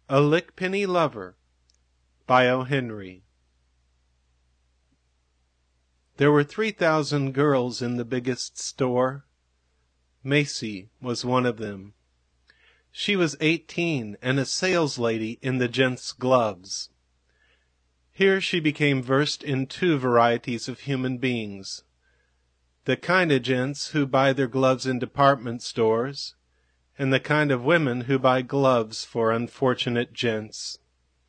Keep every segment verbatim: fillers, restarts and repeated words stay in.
A Lickpenny Lover by O. Henry. There were three thousand girls in the biggest store. Macie was one of them. She was eighteen and a saleslady in the gents' gloves. Here she became versed in two varieties of human beings. The kind of gents who buy their gloves in department stores, and the kind of women who buy gloves for unfortunate gents.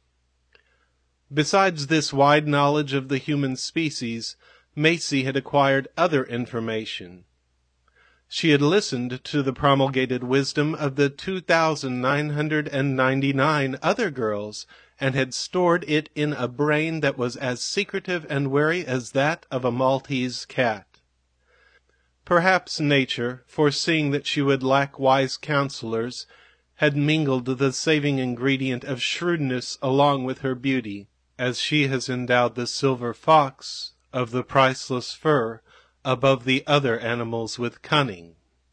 Besides this wide knowledge of the human species, Macie had acquired other information. She had listened to the promulgated wisdom of the two thousand nine hundred ninety-nine other girls, and had stored it in a brain that was as secretive and wary as that of a Maltese cat. Perhaps nature, foreseeing that she would lack wise counselors, had mingled the saving ingredient of shrewdness along with her beauty, as she has endowed the silver fox of the priceless fur above the other animals with cunning.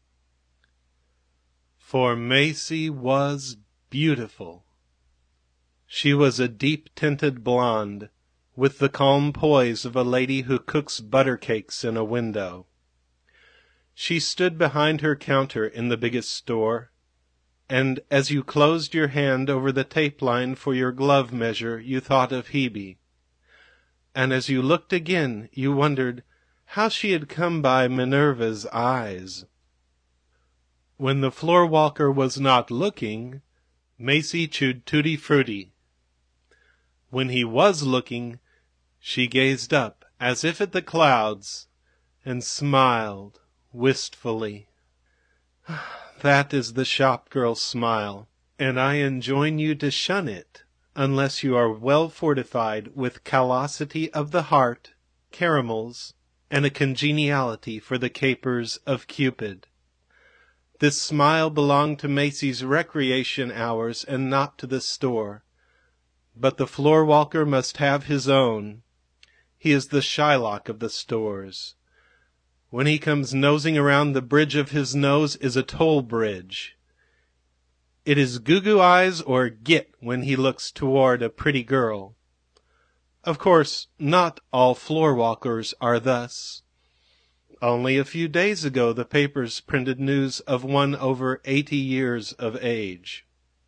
For Macie was beautiful. She was a deep-tinted blonde, with the calm poise of a lady who cooks butter cakes in a window. She stood behind her counter in the biggest store, and as you closed your hand over the tape line for your glove measure, you thought of Hebe. And as you looked again, you wondered how she had come by Minerva's eyes. When the floor walker was not looking, Macie chewed Tutti Frutti. When he was looking, she gazed up as if at the clouds, and smiled wistfully. That is the shop-girl smile, and I enjoin you to shun it, unless you are well fortified with callosity of the heart, caramels, and a congeniality for the capers of Cupid. This smile belonged to Macie's recreation hours and not to the store. But the floor-walker must have his own. He is the Shylock of the stores. When he comes nosing around, the bridge of his nose is a toll bridge. It is goo-goo eyes or git when he looks toward a pretty girl. Of course, not all floor-walkers are thus. Only a few days ago the papers printed news of one over eighty years of age.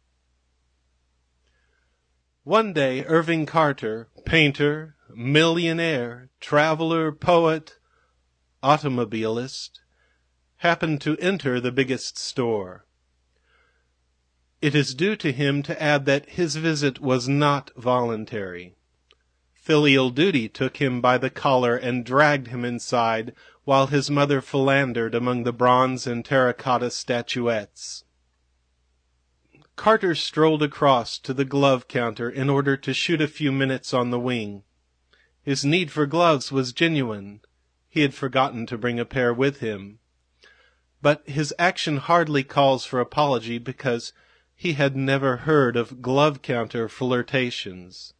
One day Irving Carter, painter, millionaire, traveler, poet, automobilist, happened to enter the biggest store. It is due to him to add that his visit was not voluntary. Filial duty took him by the collar and dragged him inside while his mother philandered among the bronze and terracotta statuettes. Carter strolled across to the glove counter in order to shoot a few minutes on the wing. His need for gloves was genuine. He had forgotten to bring a pair with him. But his action hardly calls for apology because he had never heard of glove-counter flirtations.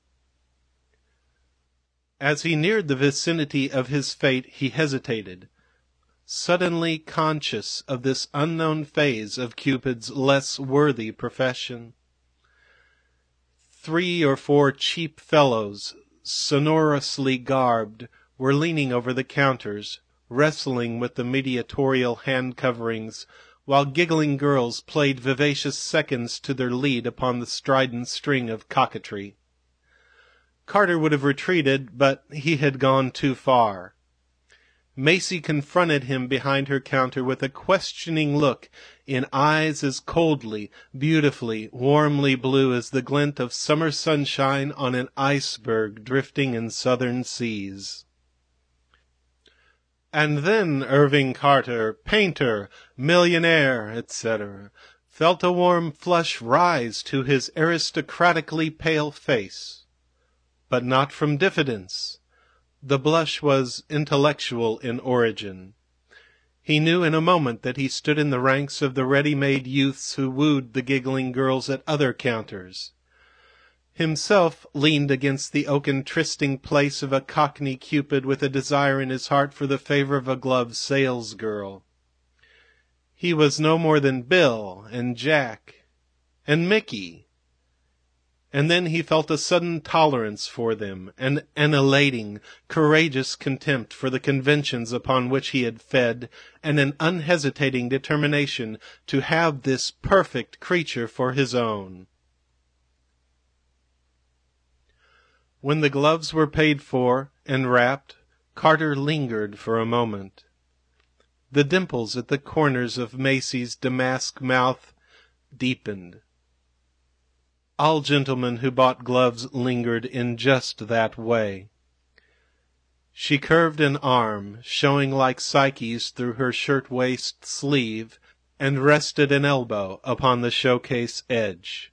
As he neared the vicinity of his fate, he hesitated, suddenly conscious of this unknown phase of Cupid's less worthy profession. Three or four cheap fellows, sonorously garbed, were leaning over the counters, wrestling with the mediatorial hand coverings, while giggling girls played vivacious seconds to their lead upon the strident string of coquetry. Carter would have retreated, but he had gone too far. Macie confronted him behind her counter with a questioning look in eyes as coldly, beautifully, warmly blue as the glint of summer sunshine on an iceberg drifting in southern seas. And then Irving Carter, painter, millionaire, et cetera, felt a warm flush rise to his aristocratically pale face, but not from diffidence. The blush was intellectual in origin. He knew in a moment that he stood in the ranks of the ready-made youths who wooed the giggling girls at other counters. Himself leaned against the oaken trysting-place of a cockney cupid with a desire in his heart for the favor of a glove salesgirl. He was no more than Bill and Jack and Mickey and then he felt a sudden tolerance for them, and an elating, courageous contempt for the conventions upon which he had fed, and an unhesitating determination to have this perfect creature for his own. When the gloves were paid for and wrapped, Carter lingered for a moment. The dimples at the corners of Maisie's damask mouth deepened. All gentlemen who bought gloves lingered in just that way. She curved an arm, showing like Psyche's through her shirt-waist sleeve, and rested an elbow upon the showcase edge.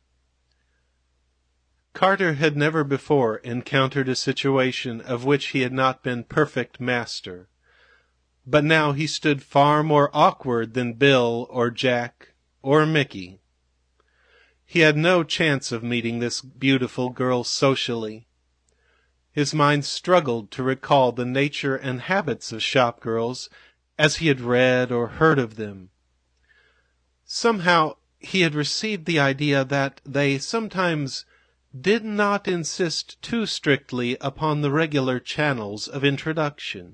Carter had never before encountered a situation of which he had not been perfect master, but now he stood far more awkward than Bill or Jack or Mickey. He had no chance of meeting this beautiful girl socially. His mind struggled to recall the nature and habits of shopgirls as he had read or heard of them. Somehow he had received the idea that they sometimes did not insist too strictly upon the regular channels of introduction.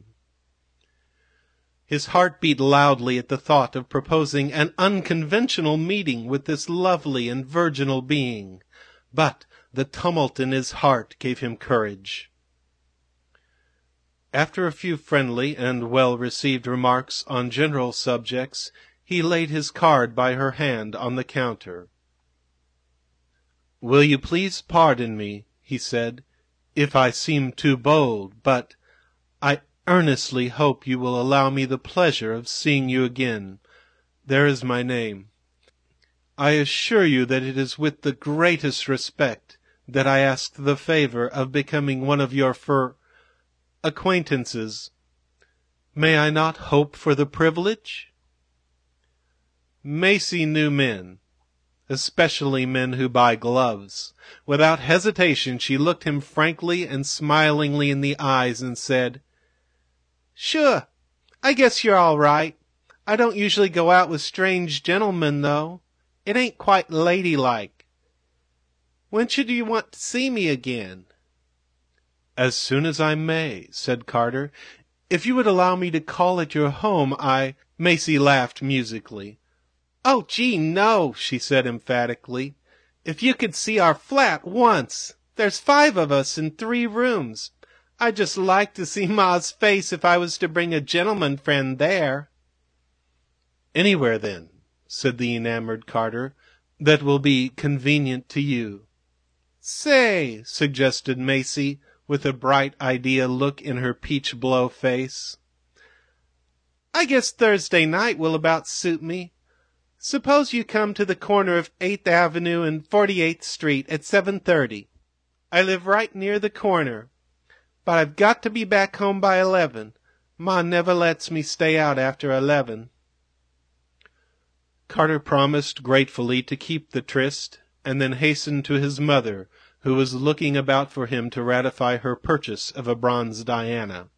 His heart beat loudly at the thought of proposing an unconventional meeting with this lovely and virginal being, but the tumult in his heart gave him courage. After a few friendly and well-received remarks on general subjects, he laid his card by her hand on the counter. "Will you please pardon me," he said, "if I seem too bold, but I earnestly hope you will allow me the pleasure of seeing you again. There is my name. I assure you that it is with the greatest respect that I ask the favor of becoming one of your fur acquaintances. May I not hope for the privilege?" Maisie knew men, especially men who buy gloves. Without hesitation she looked him frankly and smilingly in the eyes and said, "Sure, I guess you're all right. I don't usually go out with strange gentlemen, though. It ain't quite ladylike. When should you want to see me again?" "As soon as I may," said Carter. "If you would allow me to call at your home, I—" Maisie laughed musically. "Oh, gee, no," she said emphatically. "If you could see our flat once! There's five of us in three rooms. I'd just like to see Ma's face if I was to bring a gentleman friend there." "Anywhere, then," said the enamored Carter, "that will be convenient to you." "Say," suggested Maisie, with a bright idea look in her peach-blow face, "I guess Thursday night will about suit me. Suppose you come to the corner of eighth Avenue and forty-eighth Street at seven thirty. I live right near the corner, but I've got to be back home by eleven. Ma never lets me stay out after eleven." Carter promised gratefully to keep the tryst, and then hastened to his mother, who was looking about for him to ratify her purchase of a bronze Diana.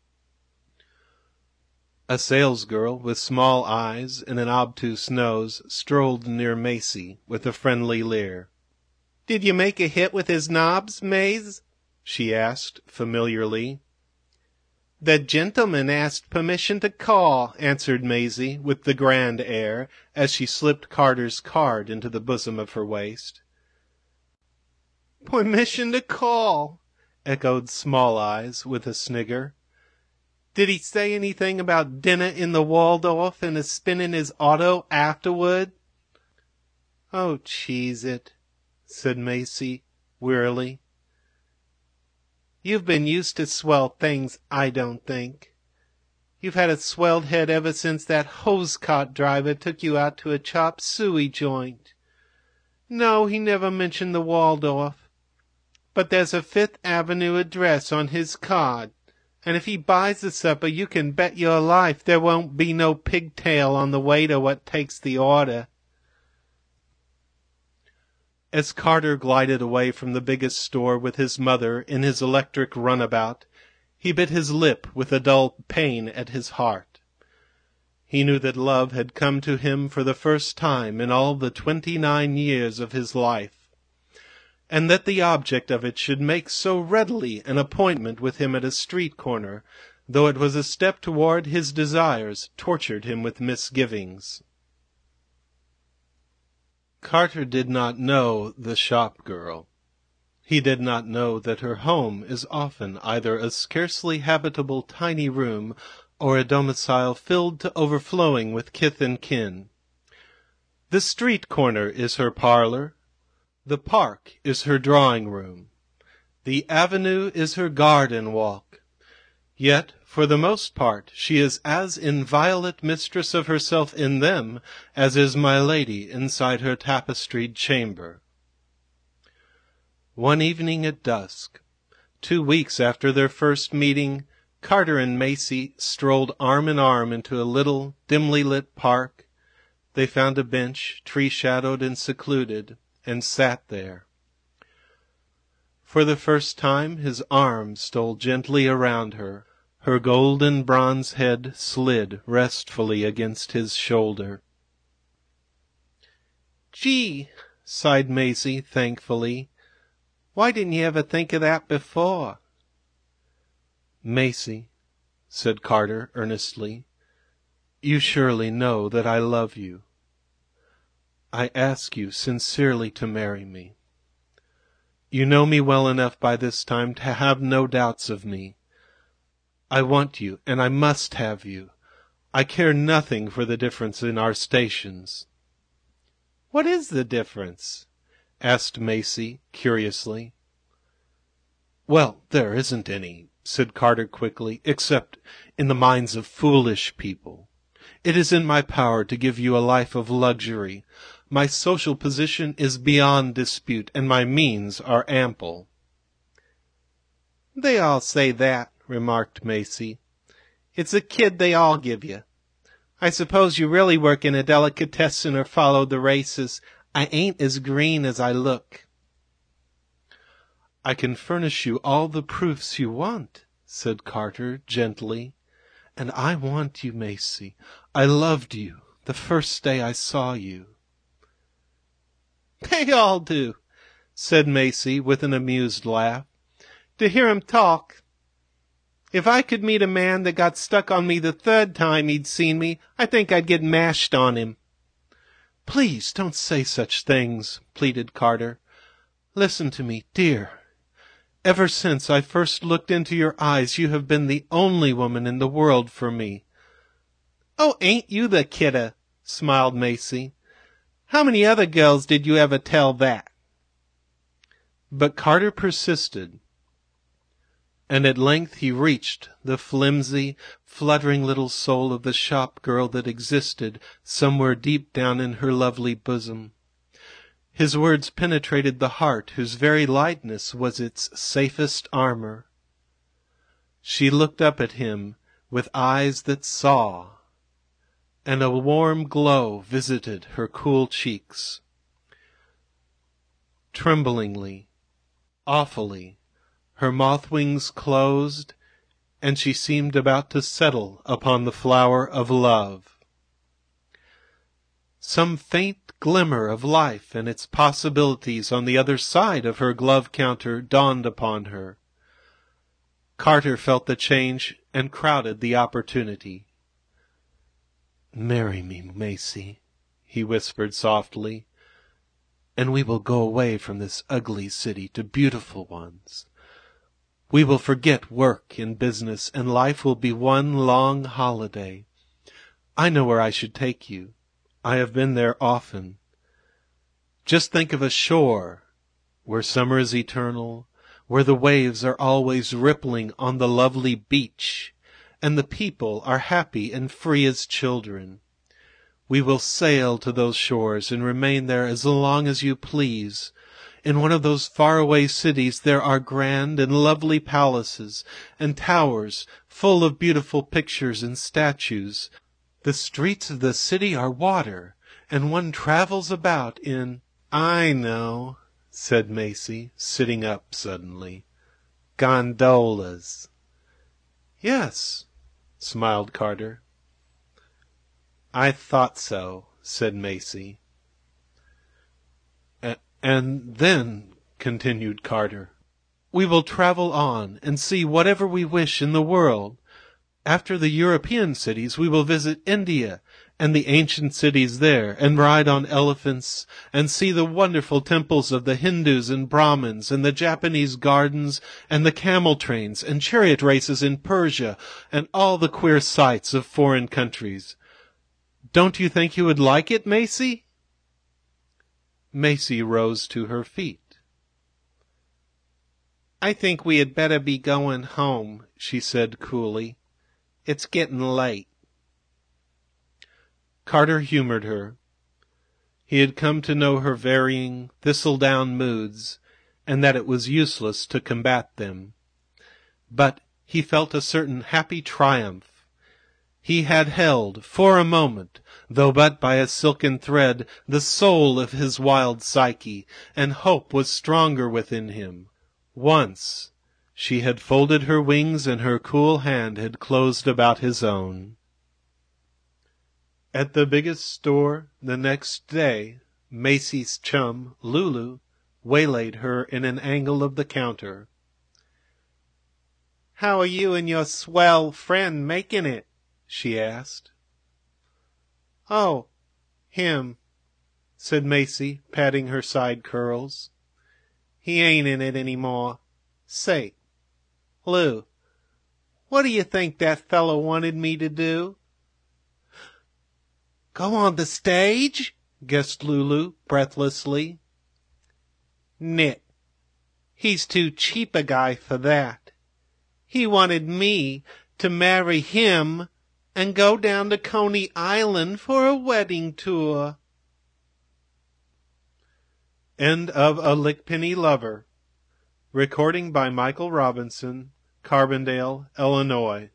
A salesgirl with small eyes and an obtuse nose strolled near Maisie with a friendly leer. "Did you make a hit with his knobs, Maise?" she asked familiarly. "The gentleman asked permission to call," answered Maisie with the grand air, as she slipped Carter's card into the bosom of her waist. "Permission to call," echoed Small Eyes with a snigger. "Did he say anything about dinner in the Waldorf and a spin in his auto afterward?" "Oh, cheese it," said Maisie wearily. "You've been used to swell things, I don't think. You've had a swelled head ever since that hose-cart driver took you out to a chop suey joint. No, he never mentioned the Waldorf. But there's a Fifth Avenue address on his card, and if he buys the supper, you can bet your life there won't be no pigtail on the waiter what takes the order." As Carter glided away from the biggest store with his mother in his electric runabout, he bit his lip with a dull pain at his heart. He knew that love had come to him for the first time in all the twenty-nine years of his life. and that the object of it should make so readily an appointment with him at a street corner, though it was a step toward his desires, tortured him with misgivings. Carter did not know the shop girl. He did not know that her home is often either a scarcely habitable tiny room or a domicile filled to overflowing with kith and kin. The street corner is her parlor. The park is her drawing-room. The avenue is her garden walk. Yet, for the most part, she is as inviolate mistress of herself in them as is my lady inside her tapestried chamber. One evening at dusk, two weeks after their first meeting, Carter and Macy strolled arm in arm into a little, dimly lit park. They found a bench, tree-shadowed and secluded, and sat there. For the first time his arm stole gently around her. Her golden bronze head slid restfully against his shoulder. "Gee," sighed Macy thankfully, "why didn't you ever think of that before?" "Macy," said Carter earnestly, "you surely know that I love you. I ask you sincerely to marry me. You know me well enough by this time to have no doubts of me. I want you, and I must have you. I care nothing for the difference in our stations." "What is the difference?" asked Macy curiously. "Well, there isn't any," said Carter quickly, "except in the minds of foolish people. It is in my power to give you a life of luxury. My social position is beyond dispute, and my means are ample." "They all say that," remarked Macy. "It's a kid they all give you. I suppose you really work in a delicatessen or follow the races. I ain't as green as I look." "I can furnish you all the proofs you want," said Carter gently. "And I want you, Macy. I loved you the first day I saw you." "They all do," said Macy with an amused laugh. "To hear 'em talk. If I could meet a man that got stuck on me the third time he'd seen me, I think I'd get mashed on him." "Please don't say such things," pleaded Carter. "Listen to me, dear. Ever since I first looked into your eyes, you have been the only woman in the world for me." "Oh, ain't you the kidder?" smiled Macy. "How many other girls did you ever tell that?" But Carter persisted, and at length he reached the flimsy, fluttering little soul of the shop girl that existed somewhere deep down in her lovely bosom. His words penetrated the heart whose very lightness was its safest armor. She looked up at him with eyes that saw, and a warm glow visited her cool cheeks. Tremblingly, awfully, her moth wings closed, and she seemed about to settle upon the flower of love. Some faint glimmer of life and its possibilities on the other side of her glove counter dawned upon her. Carter felt the change and crowded the opportunity. "Marry me, Macy," he whispered softly, "and we will go away from this ugly city to beautiful ones. We will forget work and business, and life will be one long holiday. I know where I should take you. I have been there often. Just think of a shore where summer is eternal, where the waves are always rippling on the lovely beach, and the people are happy and free as children. We will sail to those shores and remain there as long as you please. In one of those faraway cities there are grand and lovely palaces and towers full of beautiful pictures and statues. The streets of the city are water, and one travels about in—" "I know," said Macy, sitting up suddenly. "Gondolas." "Yes," smiled Carter. "I thought so," said Macy. A- and then, continued Carter. We will travel on and see whatever we wish in the world. After the European cities, we will visit India and the ancient cities there, and ride on elephants, and see the wonderful temples of the Hindus and Brahmins, and the Japanese gardens, and the camel trains, and chariot races in Persia, and all the queer sights of foreign countries. Don't you think you would like it, Macie? Macie rose to her feet. I think we had better be going home, she said coolly. It's getting late. Carter humored her. He had come to know her varying, thistle-down moods, and that it was useless to combat them. But he felt a certain happy triumph. He had held, for a moment, though but by a silken thread, the soul of his wild psyche, and hope was stronger within him. Once she had folded her wings, and her cool hand had closed about his own. At the biggest store the next day, Macie's chum, Lulu, waylaid her in an angle of the counter. "How are you and your swell friend making it?" she asked. "Oh, him," said Macie, patting her side curls. "He ain't in it any more. Say, Lou, what do you think that fellow wanted me to do?" "Go on the stage?" guessed Lulu, breathlessly. "Nit. He's too cheap a guy for that. He wanted me to marry him and go down to Coney Island for a wedding tour." End of A Lickpenny Lover. Recording by Michael Robinson, Carbondale, Illinois.